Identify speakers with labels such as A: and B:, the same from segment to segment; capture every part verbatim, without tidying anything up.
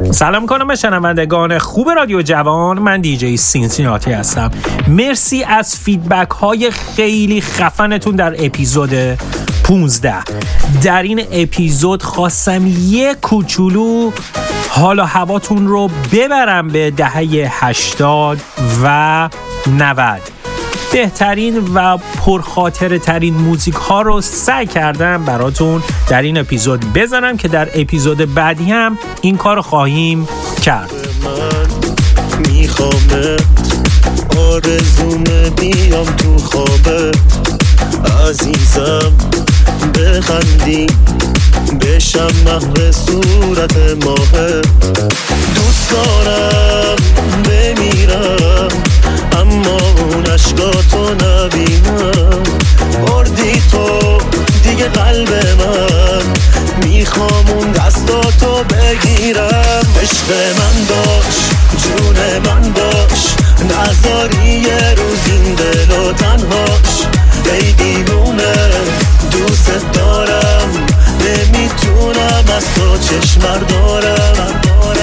A: سلام کنم به شنوندگان خوب رادیو جوان. من دیجی سینسیناتی هستم. مرسی از فیدبک های خیلی خفنتون در اپیزود پونزده. در این اپیزود خواستم یک کوچولو حال و هواتون رو ببرم به دهه هشتاد و نود. بهترین و پرخاطره ترین موزیک ها رو سعی کردم براتون در این اپیزود بزنم که در اپیزود بعدی هم این کار خواهیم کرد.
B: من میخوامت آرزوم بیام تو خوابت عزیزم بخندی بشم مهر صورت ماهت دوست دارم بمیرم اما اون عشقاتو نبینم بردی تو دیگه قلب من میخوام اون دستاتو بگیرم عشق من باش جون من باش نذاری یه روز این دل و تنهاش ای دیوونه دوست دارم نمیتونم از تو چشمر دارم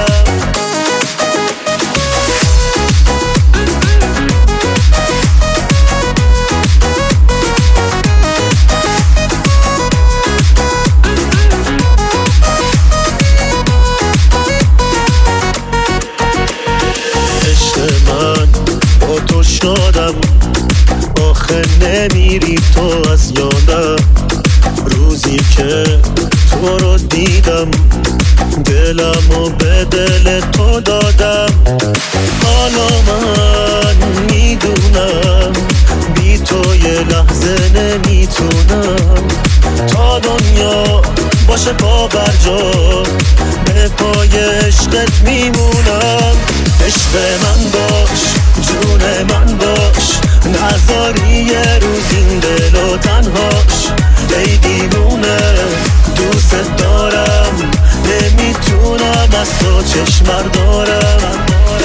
B: شدم آخه نمیری تو از یادم روزی که تو رو دیدم دلمو به دل تو دادم حالا من میدونم بی تو یه لحظه نمیتونم تا دنیا باشه پا بر جا به پای عشقت میمونم عشق من باش جون من باش نذاری یه روز این دل و تنهاش ای دیوونه دوست دارم نمیتونم از تو چشمر دارم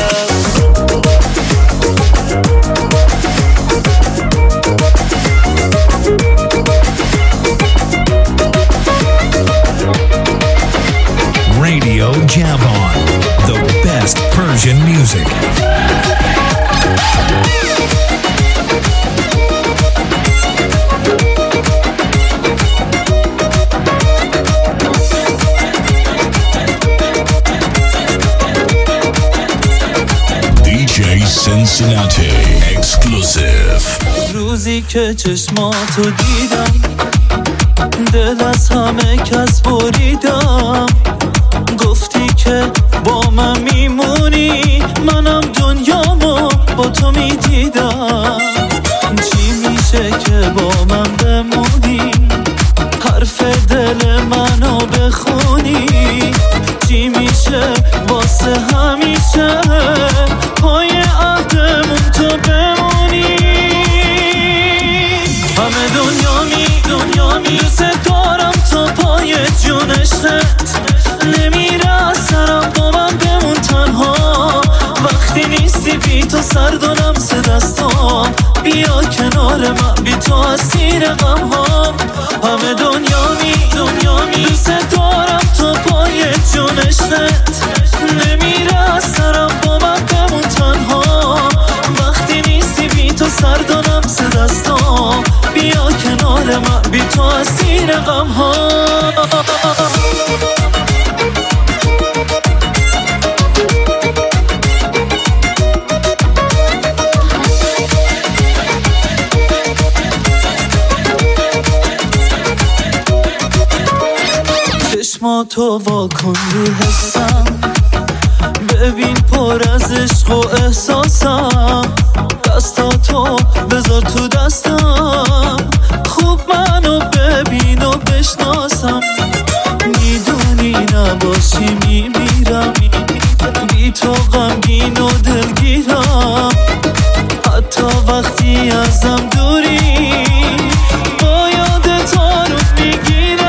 C: Radio Javon, the best Persian music. دیجی Cincinnati exclusive.
D: روزی که چشماتو دیدم دل از همه کس بریدم گفتی که با من میمونی منم دنیامو با تو میدیدم چی میشه که با من بمونی حرف دل منو بخونی چی میشه واسه همیشه پای عهدمون تو بمونی همه دنیا می دنیا می دوست دارم تا پای جونشت نمیره از سرم با من بمون تنها وقتی نیستی بی تو سردانم سه دستام بیا کنار من بی تو از سیر غم ها همه دنیا می دنیا می دوست دارم تا پای جونشت نمیره از سرم با من بمون تنها وقتی نیستی بی تو سردانم سه دستام بیا کنار من بی تو از سیر غم ها چشماتو واکن رو حسم ببین پر از عشق و احساسم دستاتو بذار تو دستم خوب منو ببین و بشناسم میدونی نباشی میمیرم بی تو غمگین و دلگیرم حتی وقتی ازم دوری با یاد تو رو میگیرم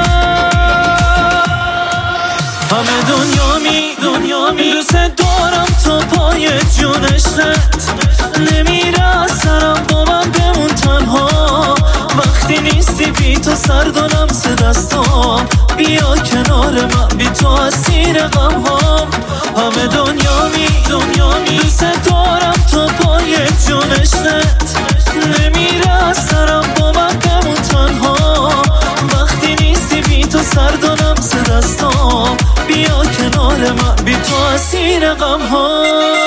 D: همه دنیا می دنیا می دوست دارم تا پای جونشت نمیره از سرم با من بمون تنها وقتی نیستی بی تو سردانم سه دستام بیا کنار من بی تو از سیر غم ها همه دنیا می دنیا می دوست دارم تا پای جونشت نمیره از سرم با من بمون تنها وقتی نیستی بی تو سردانم سر دستام بیا کنار من بی تو اسیر غم ها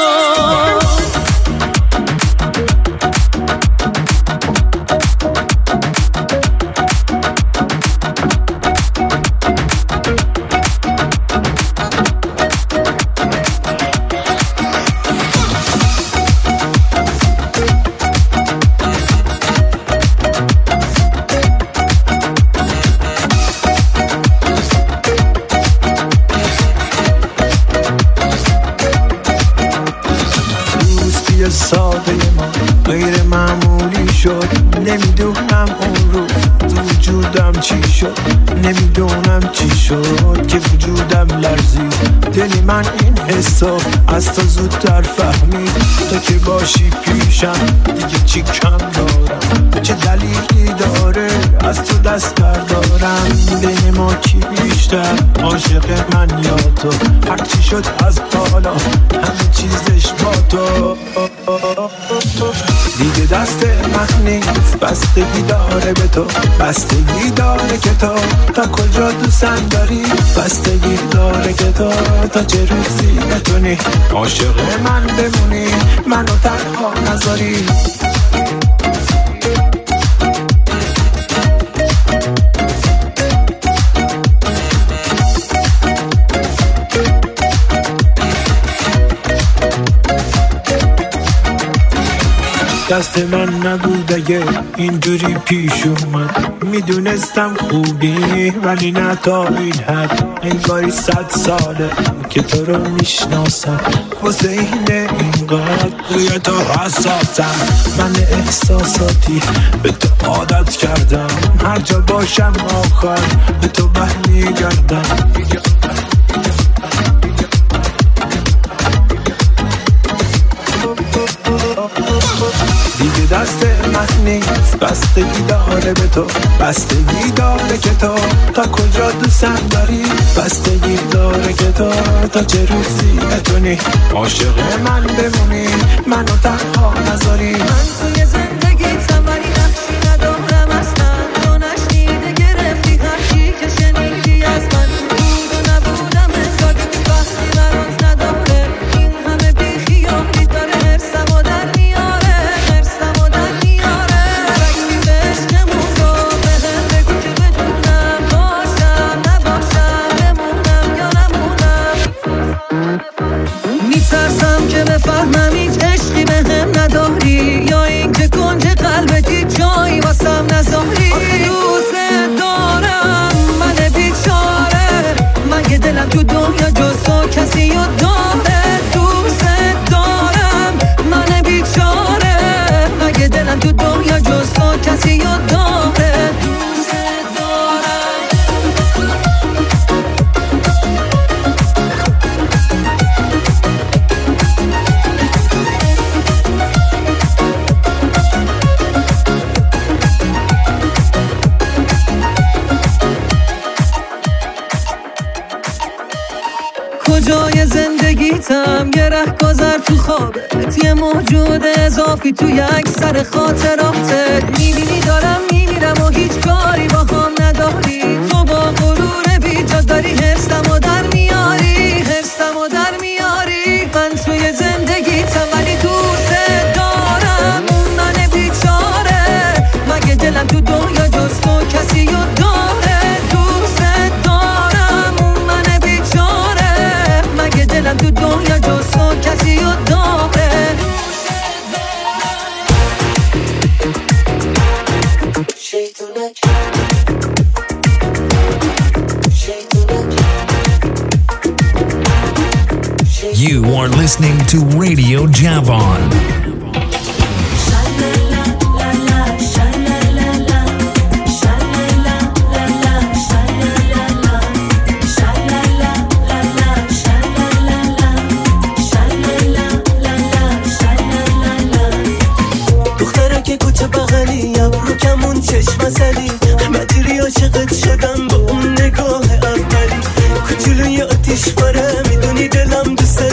B: ساده ما غیر معمولی شد نمیدونم اون رو تو وجودم چی شد نمیدونم چی شد که وجودم لرزید دلی من این حسو از تو زودتر فهمید تو که باشی پیشم دیگه چی کم دارم چه دلیلی داره از تو دست بردارم بین ما کی بیشتر عاشق من یا تو هرچی شد از حالا همه چیزش با تو دیگه دست من نیست بستگی داره به تو بستگی داره که تو تا کجا دوستم داری بستگی داره که تو تا چه روزی بتونی عاشق من بمونی منو تنها نذاری دست من نبود اگه اینجوری پیش اومد میدونستم خوبی ولی نه تا این حد انگاری صد ساله که تو رو میشناسم واسه اینه اینقدر روی تو حساسم من احساساتی به تو عادت کردم هر جا باشم آخر به تو برمیگردم دیگه دست من نیست بستگی داره به تو بستگی داره که تو تا کجا دوستم داری بستگی داره که تو تا چه روزی بتونی عاشق من بمونی منو تنها نذاری
E: من توی زندگیتم ولی نقشی ندارم اصلا تو نشنیده گرفتی هرچی که شنیدی از من بود و نبودم انگار وقتی برات نداره این همه بیخیالی داره حرسم و در میاره حرسم و در میاره رکتی به عشقمون رو به هم بگو که بدونم باشم نباشم بمونم یا نمونم میترسم که بفهمم هیچ عشقی به هم نداری یا این که کنج قلبتی جایی واسم نذاری آخه دوست دارم من بیچاره من یه دلم تو دنیا جز تو کسی رو داره دوست دارم من بیچاره من یه دلم تو دنیا جز تو کسی رو داره دوست دارم کجای زندگیتم یه رهگذر تو خوابت یه موجود اضافی توی اکثر خاطراتت میبینی دارم میمیرم و هیچ کاری با هم نداری تو با غرور بیجا داری حرسم و در میاری حرسم و در میاری من توی زندگیتم ولی دوست دارم من بیچاره مگه دلم تو دنیا جز تو کسی رو داره دوست دارم من بیچاره مگه دلم تو دنیا جز تو کسی رو داره شیطونک شیطونک
C: You are listening to Radio Javon.
B: چشم زدی مدیری عاشقت شدم با اون نگاه اولی کوچولوی آتیش باره میدونی دلم دوست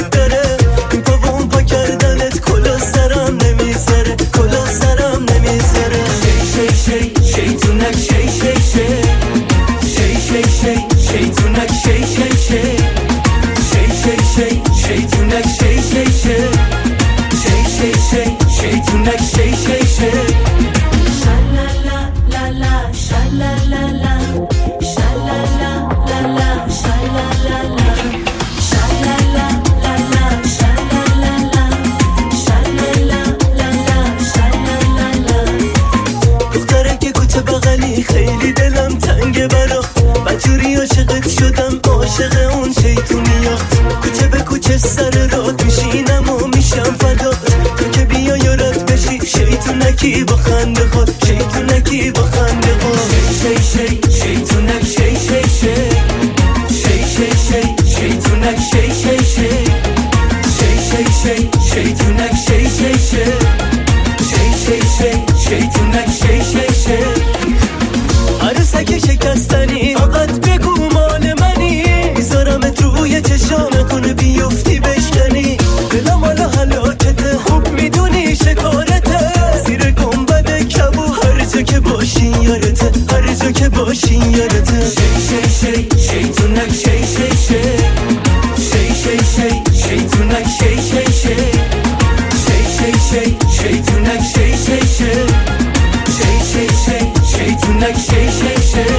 E: خنده ها شیطونکی با خنده ها شی شی شی شیطونک شی شی شی شی شی شی شیطونک شی شی شی شی شی شی شیطونک شی شی شی شی شی شی شیطونک شی شی شی عروسک شکستنی فقط بگو مال منی میذارمت روی چشام کنه بیفتی بشکنی دلم حالا حلاکته خوب میدونی شکارته زیر گنبد کبو هر جا که باشی یارته هر جا که باشی یارته شی شی شی شیطونک شی شی شی شی شی شی شیطونک شی شی شی شی شی شی شیطونک شی شی شی شی شی شی شیطونک شی شی شی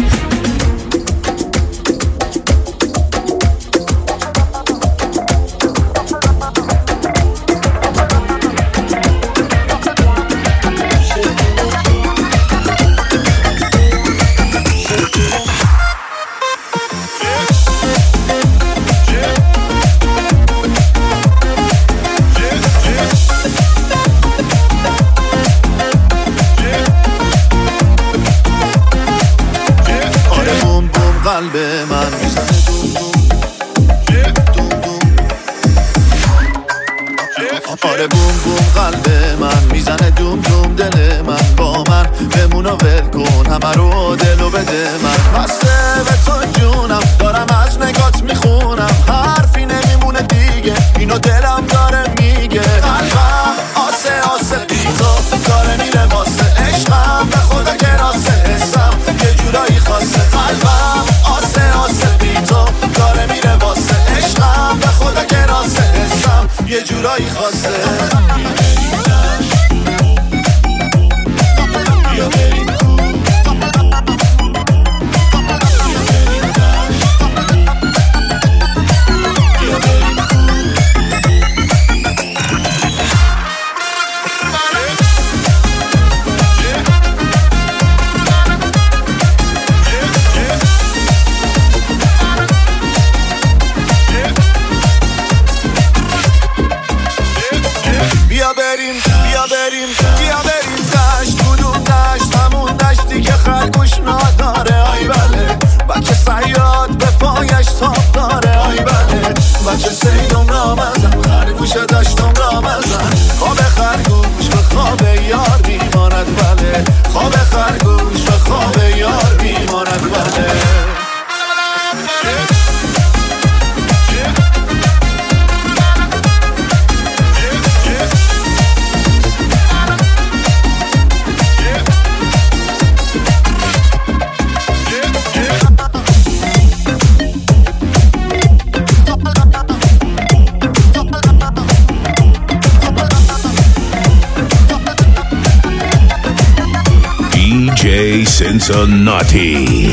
F: قلب من میزنه دوم دوم دوم دوم آره بوم بوم قلب من میزنه دوم دوم دل من با من بمون و ول کن همه رو دلو بده من بسته به تو جونم دارم از نگات میخونم حرفی نمیمونه دیگه اینو دلم داره میگه قلبم آسه آسه بیتا داره میره واسه عشقم به خدا که راسته حسم یه جورایی خاصه قلبم آسه آسه بیتا داره میره واسه عشقم به خدا که راسته حسم یه جورایی خاصه بیا بریم بیا بریم بیا بریم بیا بریم دشت کدوم دشت همون دشتی که خرگوش نداره آی بله بچه صیاد به پایش تاب داره آی بله بچه سیدم را مزن خرگوش دشتم را مزن خواب خرگوش به خواب یار بیماند بله خواب خرگوش به خواب یار بیماند بله
C: D J Cincinnati.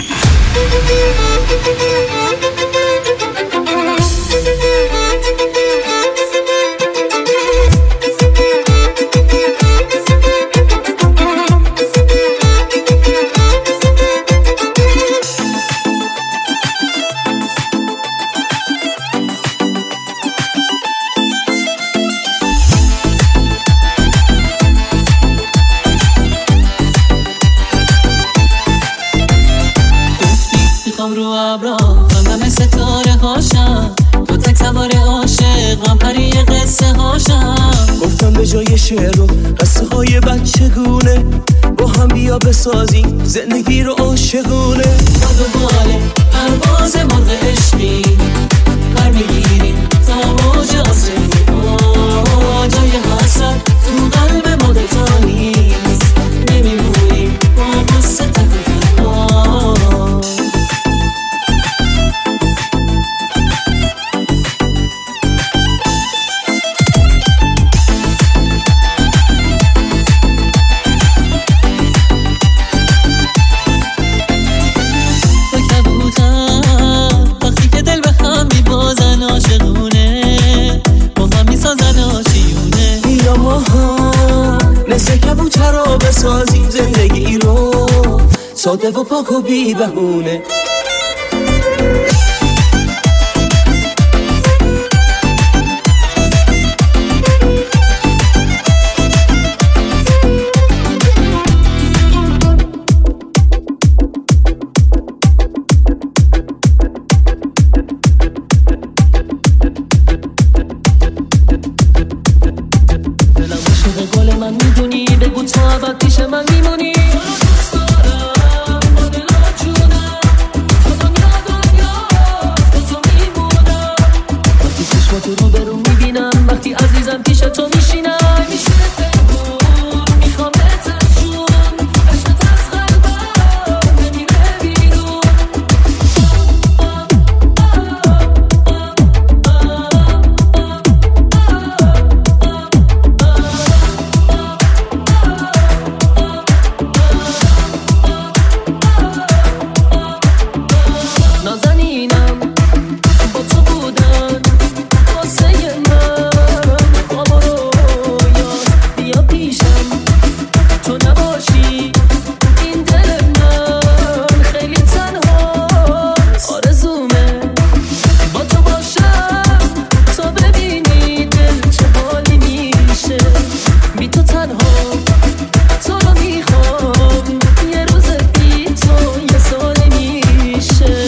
E: گفتم به جای شعر و قصه های بچگونه با هم بیا بسازیم زندگی رو عاشقونه باد و باله پرواز مرغ عشقی پر میگیریم تا موج آسمونی جای حسد تو قلب ما دوتا نیست نمیمونیم با قصه تک تنها مثل کبوترا بسازیم زندگی رو ساده و پاک و بی بهونه بگو تو ابد پیش من میمونی. تو رو برو میبینم وقتی عزیزم پیش تو میشینم. میشه بگو میخوام بهتر جون عشقت از قلبم نمیره بیرون. نازنینم با تو بودن تو نباشی این دل من خیلی تنها. آرزومه با تو باشم تا ببینی دل چه حالی میشه. بی تو تنها تو رو میخوام یه روز بی تو یه سالی میشه.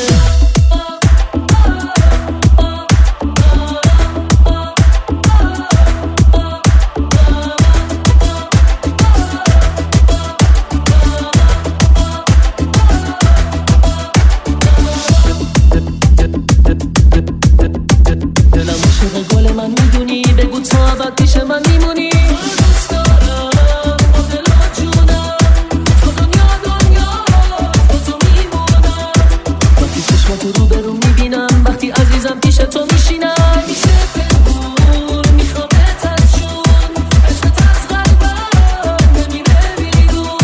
E: گل من میدونی بگو تو ابد پیش من میمونی. دوست دارم با دل و جونم تو دنیا دنیا با تو میمونم. وقتی چشماتو رو برو میبینم وقتی عزیزم پیش تو میشینم. میشه بگو میخوام بهتر جون عشقت از قلبم نمیره بیرون.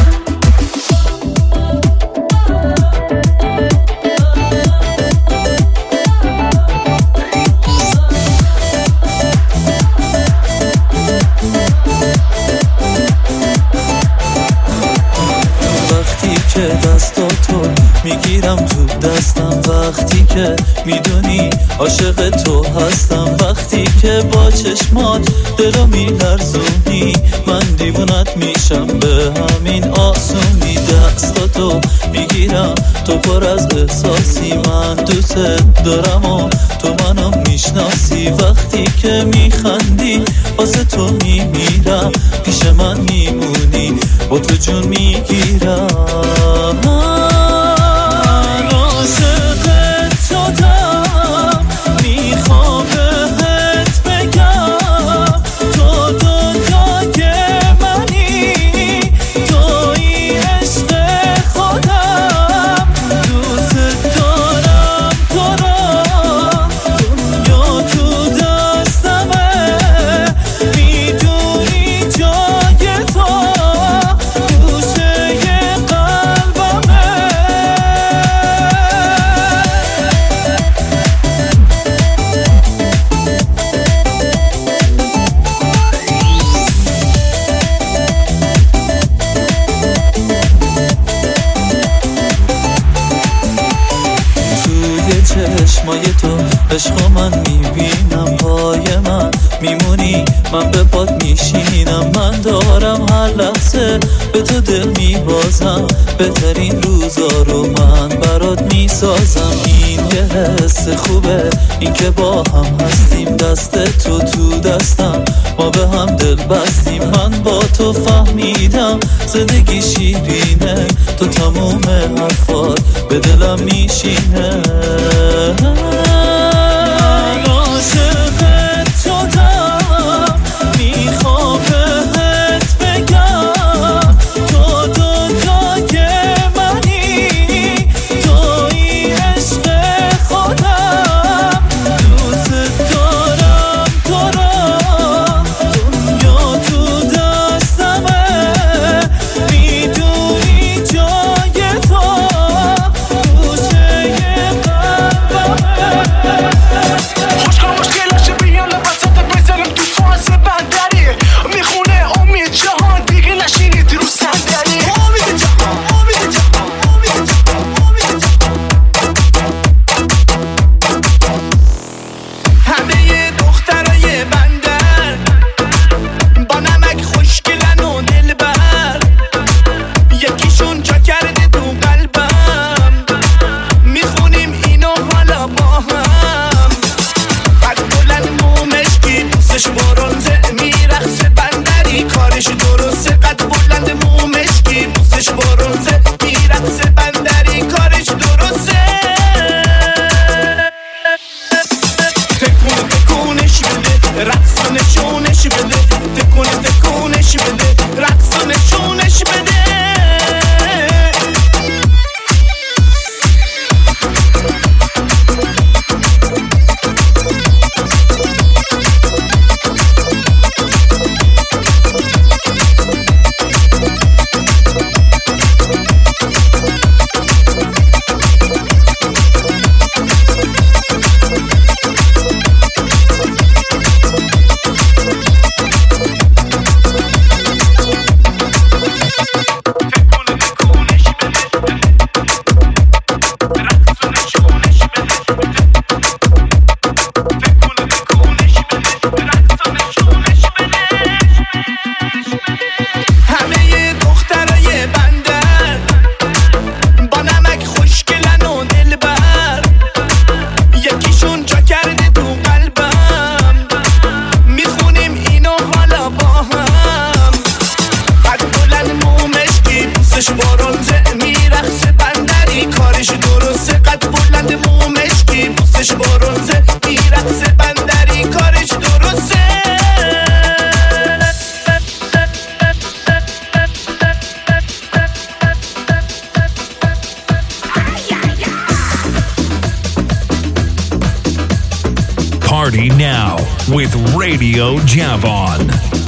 D: دستاتو میگیرم تو دستم وقتی که میدونی عاشق تو هستم. وقتی که با چشمات دلو میلرزونی من دیوونت میشم به همین آسونی. دستاتو میگیرم تو پر از احساسی من دوست دارم و تو منو میشناسی. وقتی که میخندی واسه تو میمیرم پیش من میمونی با تو جون میگیرم. من عاشقت شدم میخوام بهت بگم تو دنیای منی توی عشق خودم. دوست دارم تو را دنیا تو دستمه میدونی جای تو گوشه قلبمه. توی چشمای تو عشق من میبینم پای من میمونی من به پات میشینم. من دارم هر لحظه به تو دل میبازم بهترین روزا رو من برات میسازم. این یه حس خوبه این که با هم هستیم دست تو تو دستم ما به هم دل بستیم. من با تو فهمیدم زندگی شیرینه تو تموم حرفات به دلم میشینه. عاشقت شدم میخوام بهت بگم تو دنیای منی توی عشق خودم. دوست دارم تو را دنیا تو دستمه میدونی جای تو گوشه قلبمه. کارش درسته قد بلند رقص و نشونش بده تکون تکونش بده رقص و نشونش بده
C: Party now with Radio Javon.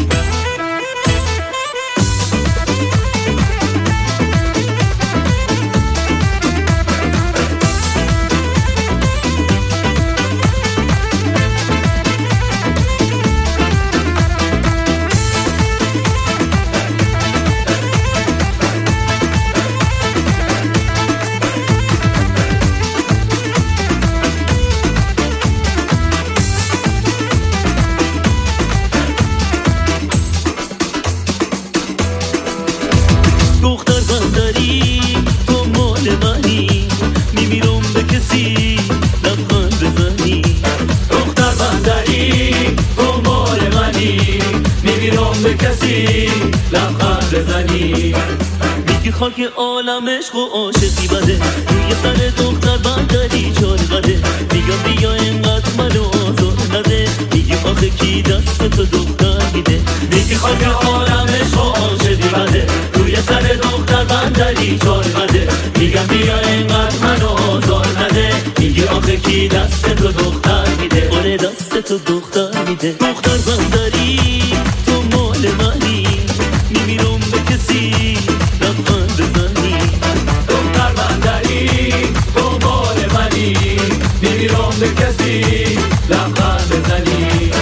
G: خاک عالم عشق و عاشقی بده روی سر دختر بندری چال بده میگم بیا اینقدر منو آزار نده میگی آخه کی دست تو دختر میده میگی خاک عالم عشق و عاشقی بده روی سر دختر بندری چال بده میگم بیا اینقدر منو آزار نده میگی آخه کی دست تو دختر میده آره دست تو دختر میده دختر بندری تو مال منی میمیرم به کسی لبخند بزنی دختر بندری تو مال منی میمیرم به کسی لبخند بزنی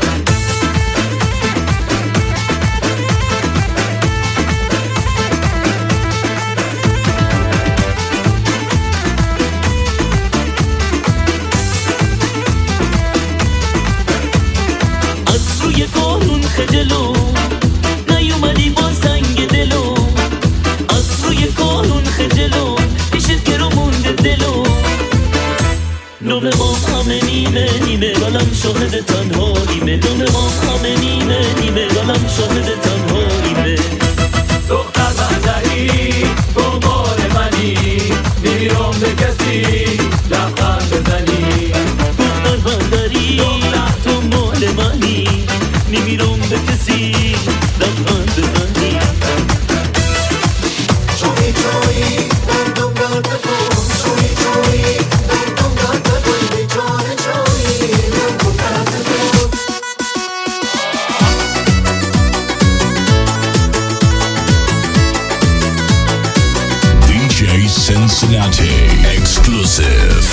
G: از روی قانون خجلو نیومدی با سنگ دلو از روی قانون خجلو پیشت گرو مونده دلو نوم ما همه نیمه نیمه ولم شاهد تنهاییمه نوم ما همه نیمه نیمه ولم شاهد تنهاییمه دختر بندری تو مال منی میمیرم به کسی لبخند بزنی دختر بندری تو مال منی میمیرم به کسی لبخند بزنی جوی جوی دردم درد کن جوی جوی دردم درد کن به جان جوی دردم درد کن
C: دی جی Cincinnati exclusive.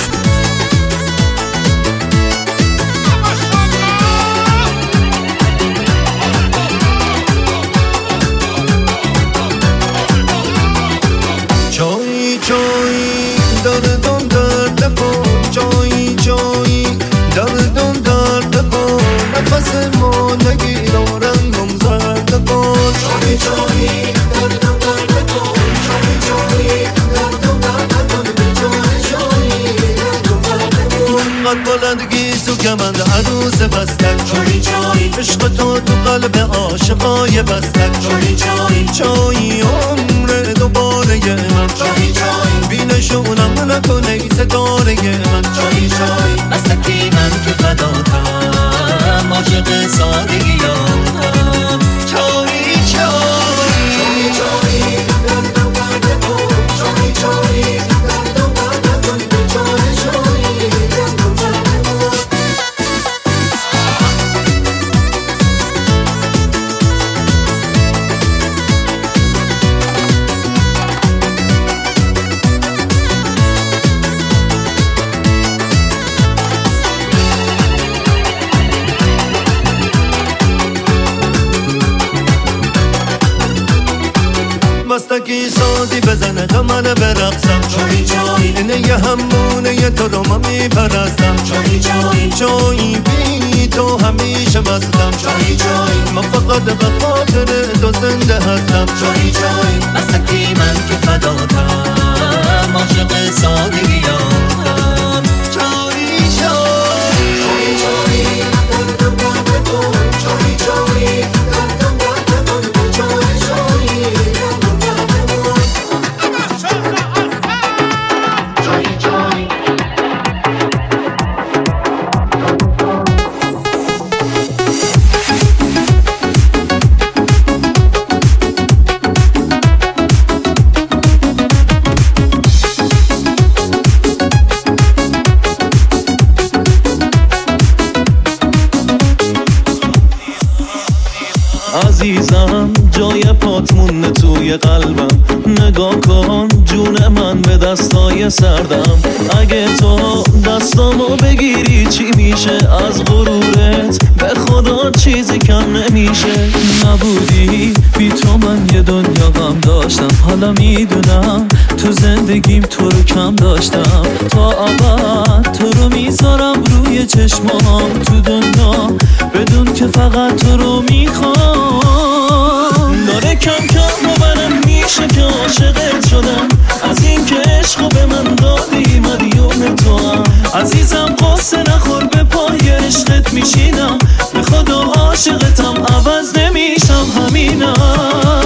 B: بلندگی تو کمند عروس بستک چوی چوی عشق تو تو قلب عاشقای بستک چوی چوی چوی عمر دوباره من چوی چوی بینشونم نکنه ستاره من چوی چوی بستکی من که فداتم عاشق
F: مستکی سازی بزنه غمن برقصم چایی چایی اینه یه همونه یه تو رو من میپرستم چایی چایی چایی بی تو همیشه مستم چایی چایی من فقط به خاطر تو زنده هستم چایی چایی مستکی من که فداتم عاشق سادگیاتم چایی چایی چایی چایی دردم درد کن چایی چایی دردم درد کن چایی چایی دردم درد کن چایی چایی
G: عزیزم جای پات مونه توی قلبم نگاه کن جون من به دستای سردم اگه تو دستامو بگیری چی میشه از غرورت به خدا چیزی کم نمیشه نبودی بی تو من یه دنیا غم داشتم حالا میدونم تو زندگیم تو رو کم داشتم تا ابد تو رو میذارم روی چشمام تو دنیا بدون که فقط تو رو میخوام داره کم کم باورم میشه که عاشقت شدم از این که عشقو به من دادی مدیون تو هم عزیزم قصه نخور به پای عشقت میشینم به خدا عاشقتم عوض نمیشم همینم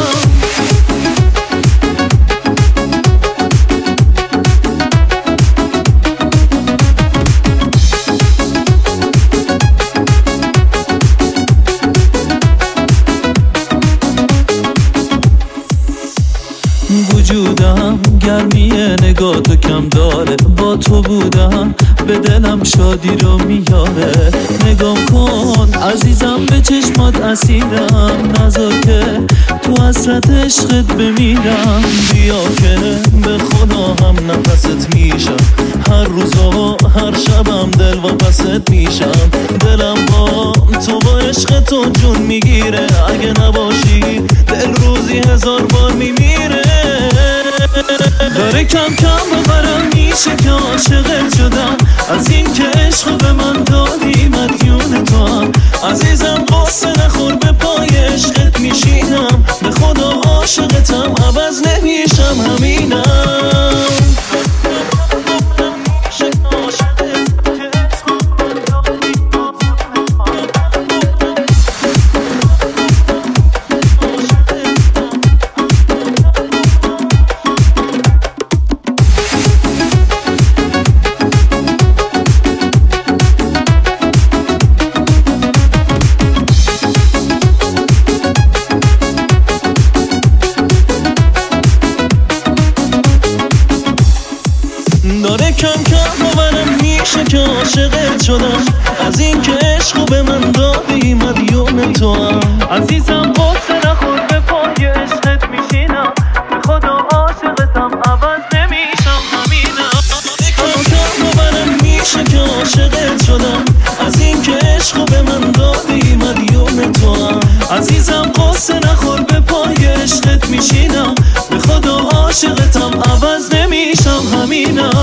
G: وجودم گرمی نگاه تو کم داره با تو بودم به دلم شادی رو میاره نگاه کن عزیزم به چشمات اسیرم نذار که تو حسرت عشقت بمیرم بیا که به خدا هم نفست میشم هر روز و هر شبم دل واپست میشم دلم با تو با عشق تو جون میگیره اگه نباشی دل روزی هزار بار میمیره داره کم کم باورم میشه که عاشقت شدم از این که عشق به من دادی مدیون تو هم عزیزم قصه نخور به پای عشقت میشینم به خدا عاشقتم عوض نمیشم همینم داره کم کم باورم میشه که عاشقت شدم از این که عشقو به من دادی مدیون تو هم عزیزم قصه نخور به پای عشقت میشینم به خدا عاشقتم عوض نمیشم همینم کم کم باورم میشه که عاشقت شدم از این که عشقو به من دادی مدیون تو هم عزیزم قصه نخور به پای عشقت میشینم به خدا عاشقتم عوض نمیشم همینم